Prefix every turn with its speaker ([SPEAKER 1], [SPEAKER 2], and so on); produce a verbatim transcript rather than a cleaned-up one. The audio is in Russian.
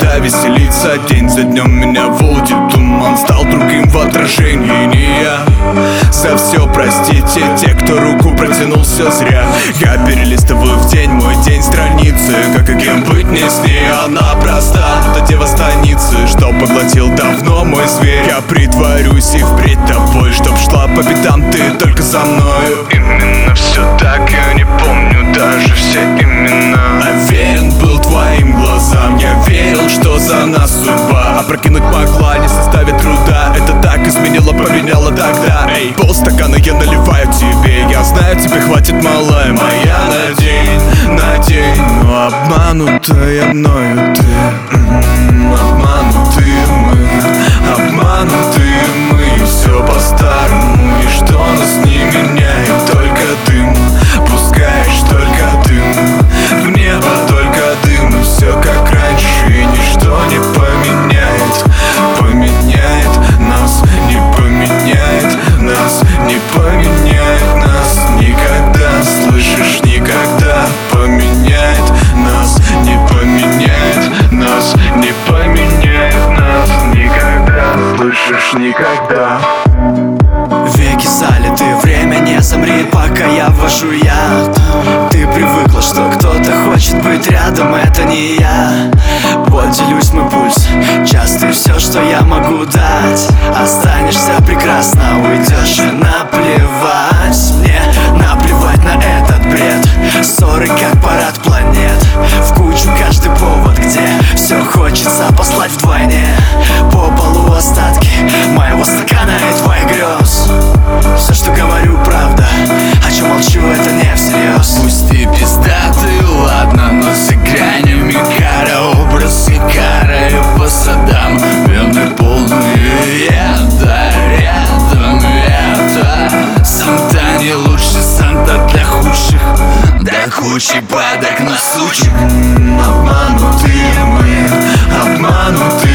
[SPEAKER 1] пора веселиться. День за днем меня водит туман, стал другим в отражении не я. За все простите, те, кто руку протянулся зря. Я перелистываю в день мой день страницы, как и кем быть не с ней. Она проста, будто дева станицы, что поглотил давно мой зверь. Я притворюсь и впредь тобой, чтоб шла по пятам ты только за мною. Именно все так, я не помню даже все имена. А верен был твоим глазам, я верил, что за нас судьба. Опрокинуть могла, не составит труда. Это так изменило, поменяло тогда. Эй, полстакана я наливаю тебе. Я знаю, тебе хватит, малая моя. На день, на день, но обманутая мною ты. М-м, обманутые мы, обманутые мы. И все по-старому, ничто нас не меняет. Только дым, пускаешь только дым. В небо только дым, и все как раньше, и ничто не поменяет. Поменяет нас, не поменяет нас, не поменяет нас никогда. Слышишь, никогда поменяет нас, не поменяет нас, не поменяет нас никогда. Слышишь, никогда.
[SPEAKER 2] Веки залиты, время не замрет, пока я ввожу яд. Ты привыкла, что кто-то хочет быть рядом, это не я. Вот делюсь мой пульс, часто и все, что я могу дать. Останешься прекрасно, уйдешь и наплевать. Мне наплевать на этот бред, ссоры как парад планет. В кучу каждый повод, где все хочется послать вдвойне. По полу остатки моего стакана и твоих грез. Все, что говорю, правда, о чем молчу, это не всерьез.
[SPEAKER 3] Пусть ты пиздатый, ладно, но за гранями кара. Образ и кара, и по садам вены полные яда. Рядом это Санта не лучше, Санта для худших. До кучи падок на сучек.
[SPEAKER 1] Обманутые мы, обманутые